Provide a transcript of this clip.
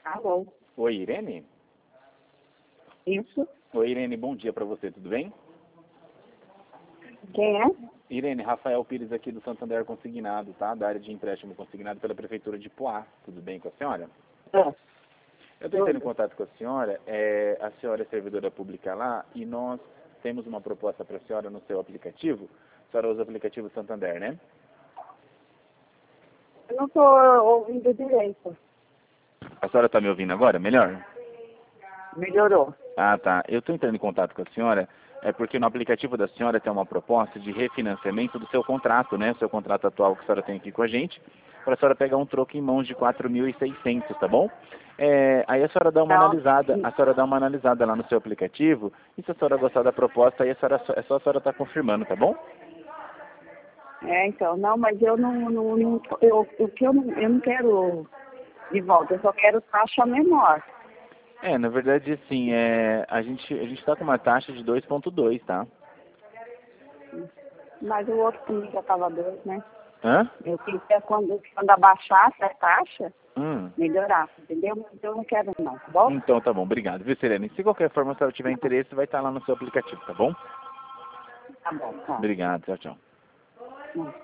Alô? Oi, Irene? Isso? Oi, Irene, bom dia pra você, tudo bem? Quem é? Irene, Rafael Pires aqui do Santander Consignado, tá? Da área de empréstimo consignado pela Prefeitura de Poá. Tudo bem com a senhora? É. Eu estou entrando em contato com a senhora. A senhora é servidora pública lá e nós temos uma proposta para a senhora no seu aplicativo. A senhora usa o aplicativo Santander, né? Eu não estou ouvindo direito. A senhora está me ouvindo agora? Melhor? Melhorou. Ah, tá. Eu estou entrando em contato com a senhora porque no aplicativo da senhora tem uma proposta de refinanciamento do seu contrato, né? O seu contrato atual que a senhora tem aqui com a gente, para a senhora pegar um troco em mãos de 4.600, tá bom? Aí a senhora dá uma analisada, lá no seu aplicativo, e se a senhora gostar da proposta, aí é só a senhora estar confirmando, tá bom? Então, não, mas eu eu não quero de volta, eu só quero taxa menor. Na verdade, assim, a gente está com uma taxa de 2,2, tá? Mas o outro também já estava 2, né? Hã? Eu queria quando abaixasse a taxa, Hum. melhorar, entendeu? Mas eu não quero não, tá bom? Então tá bom, obrigado. Viu, Serena? E se qualquer forma a senhora tiver interesse, vai estar lá no seu aplicativo, tá bom? Tá bom, tá. Obrigado, tchau, tchau.